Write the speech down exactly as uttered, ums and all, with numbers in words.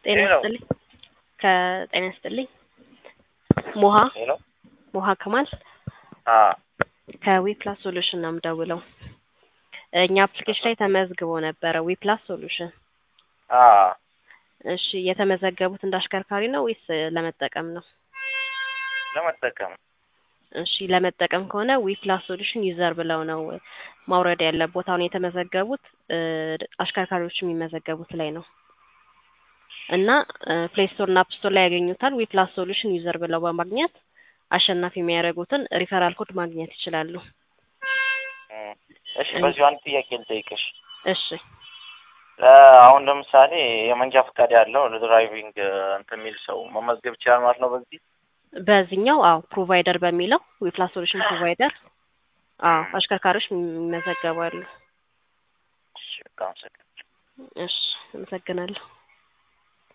ጤና ይስጥልኝ ከጤና ይስጥልኝ ሞሃ ሄሎ ሞሃ ከማል አ ከዊፕላስ ሶሉሽን ነው የምደውለው። እኛ አፕሊኬሽን ላይ ተመዝግቦ ነበር ዊፕላስ ሶሉሽን። አ እሺ የተመዘገቡት እንዳሽከርካሪ ነው ወይስ ለመጠቀም ነው? ለመጠቀም እሺ ለመጠቀም ከሆነ ዊፕላስ ሶሉሽን ዩዘር ብለው ነው ማውረድ ያለቦት። አሁን የተመዘገቡት አሽከርካሪዎች የሚመዘገቡት ላይ ነው እና ፕሌይ ስቶር እና አፕ ስቶር ላይ ያገኙታል። ዊፕላስ ሶሉሽን ዩዘር ብለው በማግኘት አሸናፊ የሚያደርጉትን ሪፈራል ኮድ ማግኘት ይችላሉ። እሺ በዚህ አንድ ጥያቄ ልጠይቅሽ። እሺ አሁን ለምሳሌ የመንጃ ፈቃድ ያለው ለድራይቪንግ እንትን የሚል ሰው መመዝገብ ይችላል ማለት ነው በዚህ በዚህኛው? አዎ ፕሮቫይደር በሚለው ዊፕላስ ሶሉሽን ፕሮቫይደር አዎ አሽከርካሪዎች ይመዘገባሉ። እሺ በጣም ሰጥ እሺ አመሰግናለሁ።